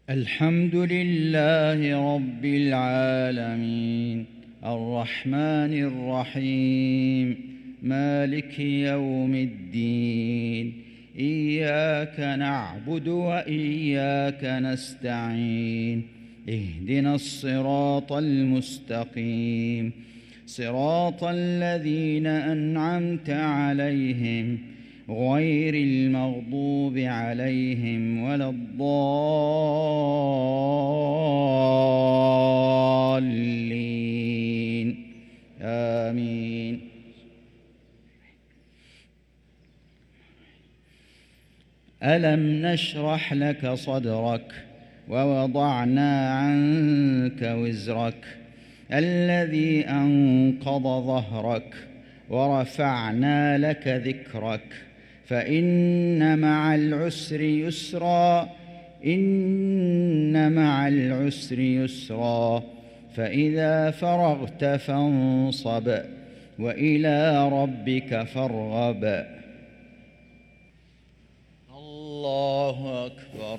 الحمد لله رب العالمين الرحمن الرحيم مالك يوم الدين إياك نعبد وإياك نستعين اهدنا الصراط المستقيم صراط الذين أنعمت عليهم غير المغضوب عليهم ولا الضالين آمين. ألم نشرح لك صدرك ووضعنا عنك وزرك الذي أنقض ظهرك ورفعنا لك ذكرك فإن مع العسر يسرا إن مع العسر يسرا فإذا فرغت فانصب وإلى ربك فارغب. الله أكبر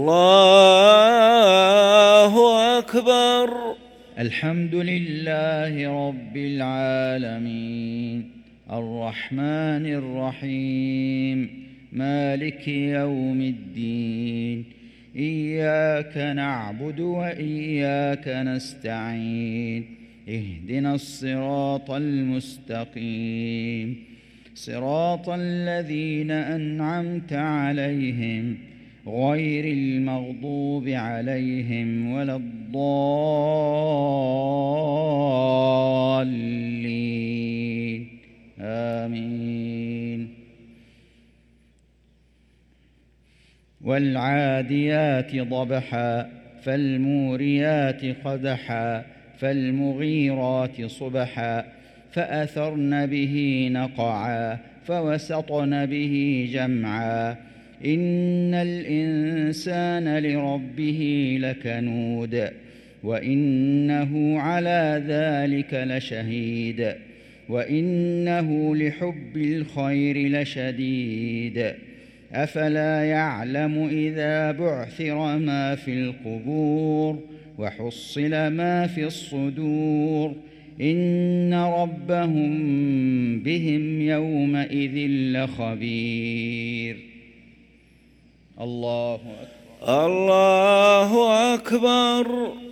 الله أكبر. الحمد لله رب العالمين الرحمن الرحيم مالك يوم الدين إياك نعبد وإياك نستعين اهدنا الصراط المستقيم صراط الذين أنعمت عليهم غير المغضوب عليهم ولا الضالين آمين. والعاديات ضبحا فالموريات قدحا فالمغيرات صبحا فأثرن به نقعا فوسطن به جمعا إن الإنسان لربه لكنود وإنه على ذلك لشهيد وإنه لحب الخير لشديد أفلا يعلم إذا بعثر ما في القبور وحصل ما في الصدور إن ربهم بهم يومئذ لخبير. الله أكبر الله أكبر.